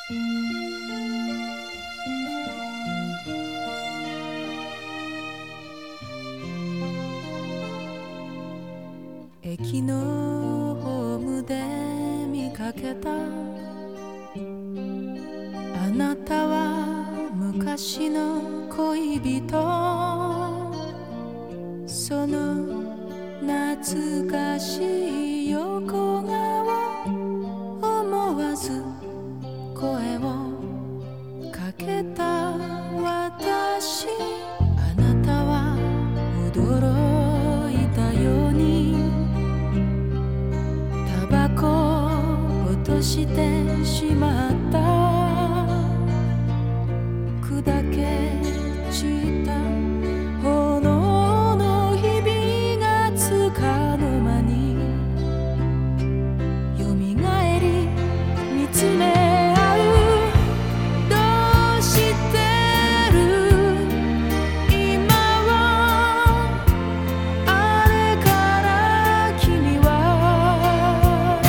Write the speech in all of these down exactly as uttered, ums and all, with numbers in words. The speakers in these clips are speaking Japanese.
駅のホームで見かけた、あなたは昔の恋人。その懐かしい横顔、思わず声をかけた私。あなたは驚いたようにタバコを落としてしまった。砕け散った炎の日々がつかの間によみがえり見つめ合う。どうしてる今は、あれから君は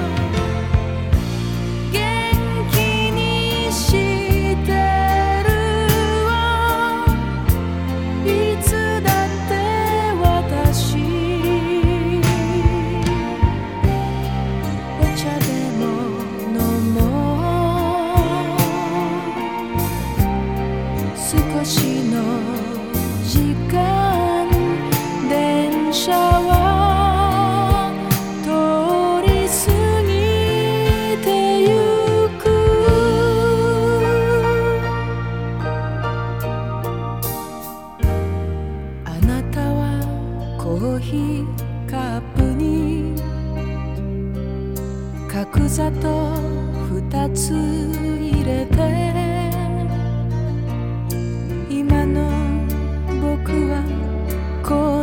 元気にしてるわ。いつだって私お茶でも飲もう。少しの時間電車は通り過ぎてゆく。あなたはコーヒーカップに角砂糖二つ入れて、今の僕はこ